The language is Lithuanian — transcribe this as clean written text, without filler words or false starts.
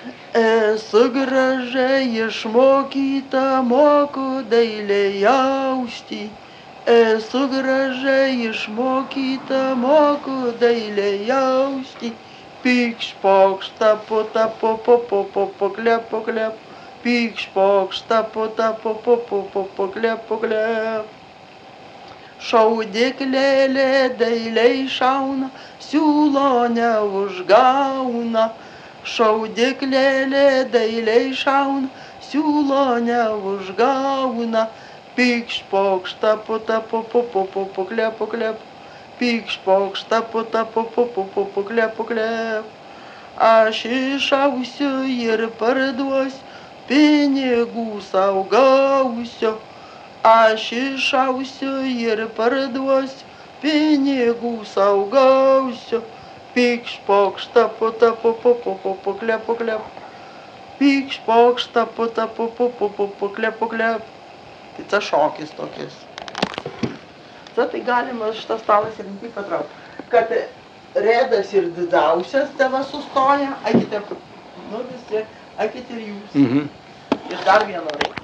Esu gražiai išmokyta, moku dailiai jausti. Esu gražiai išmokyta, moku dailiai jausti. Pykš pokšta, puta, po, klep, klep. Pykš pokšta, puta, po, klep, klep. Šaudyklėlė dailiai šauna, siūlo neužgauna. Šaudyklėlė dailiai šauna, siūlo neužgauna. Pykš pokšta, puta, po, klep, klep. Pykš pokšta, puta, po, klep, klep. Aš išausiu ir parduosiu, pinigų sau gausiu. Aš išausiu ir parduosiu, pinigų sau gausiu. Pykš pokšta, puta, po, klep, klep. Pykš pokšta, puta, po, klep, klep. Tai čia šokis tokis. Tai galima šitas stalas ir taip patraukti, kad redas ir didžiausias tėva sustoja, akite, nu visi, akite ir jūs. Ir dar vieną reikia.